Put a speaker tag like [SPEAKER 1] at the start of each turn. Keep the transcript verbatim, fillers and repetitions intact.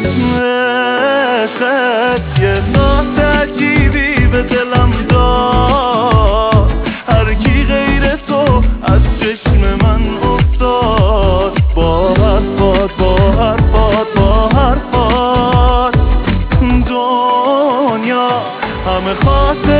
[SPEAKER 1] عشقت یه ناز عجیبی به دلم داد، هر کی غیر تو از چشم من افتاد. با حرفات با حرفات با حرفات دنیا همه خاطر